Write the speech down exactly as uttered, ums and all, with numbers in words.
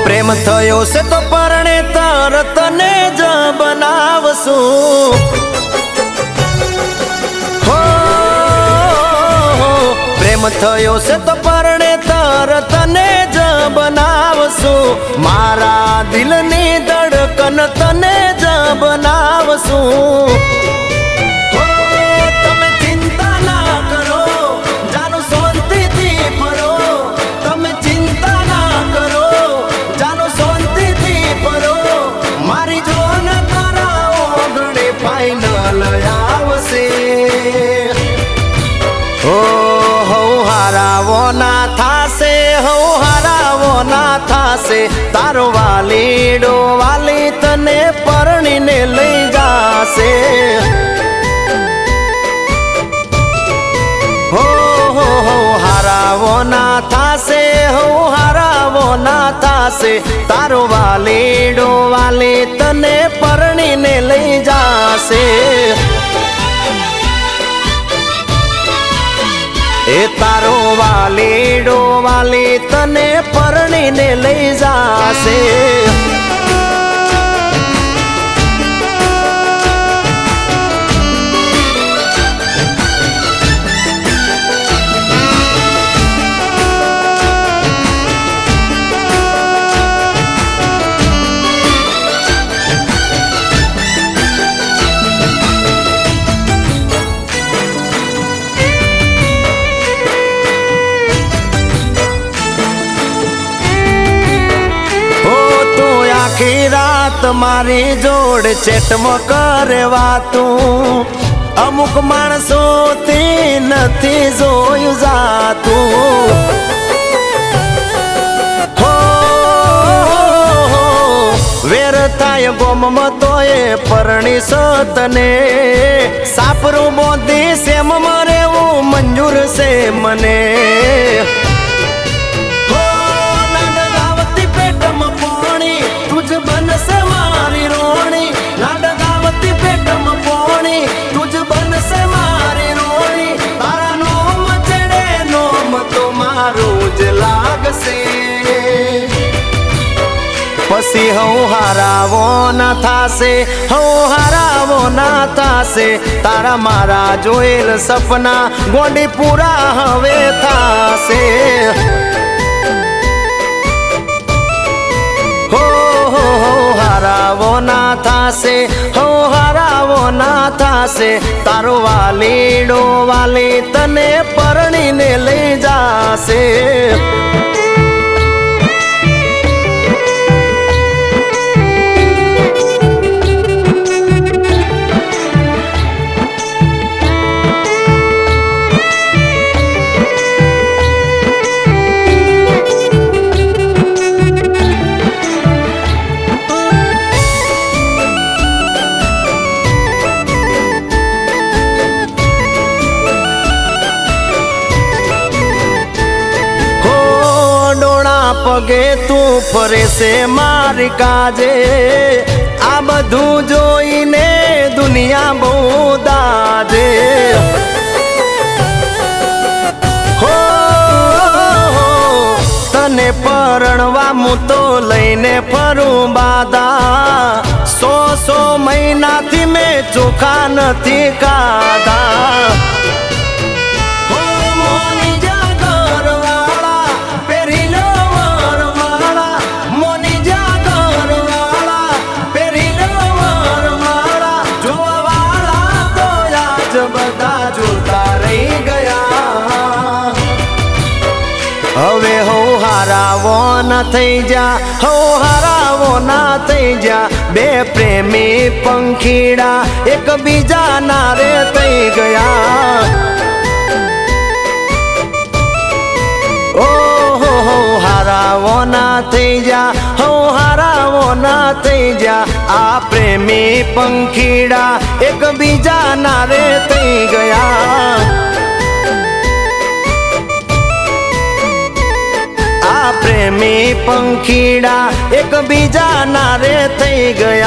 પ્રેમ થયો છે તો પરણે તરત ને જ બનાવશું હો પ્રેમ થયો છે તો પરણે તરત ને જ બનાવશું મારા દિલની ધડકન તને જ બનાવશું તારો વાલીડો વાલી તને પરણીને લઈ જાશે હો હો હો હારાવો ના થાશે હો હારાવો ના થાશે તારો વાલીડો વાલી તને પરણીને લઈ જાશે એ તારો વાલીડો વાલી તને પરણીને લઈ જાશે આખી રાત મારી જોડ ચેટમાં કરે વાતું અમુક માણસોથી નથી જોયું જાતું હો વેર થાય ગોમમાં તો એ પરણી સતને સાપરું બોધી સેમ મરેવું મંજૂર છે મને પછી હું હારાવો ના થાશે હું હારાવો ના થાશે તારા મારા જોયેલ સપના ગોંડી પૂરા હવે થાશે હો હો હો હારાવો ના થાશે હું હારાવો ના થાશે તારો વાલીડો વાલી તને પરણીને લઈ જાશે પગે તું ફરે છે મારી કાજે આ બધું જોઈને દુનિયા બહુ દાજે હો તને પરણવા હું તો લઈને ફરું બાદા સો સો મહિનાથી મેં ચોખા નથી ખાધા હવે હો હારાવો ના થઈ જા હો હારાવો ના થઈ જા બે પ્રેમી પંખીડા એકબીજા ના રે થઈ ગયા ઓ હો હો હારાવો ના થઈ જા હો હારાવો ના થઈ જા આ પ્રેમી પંખીડા એકબીજા ના રે થઈ ગયા પ્રેમી પંખીડા એકબીજા ના રે થઈ ગયા।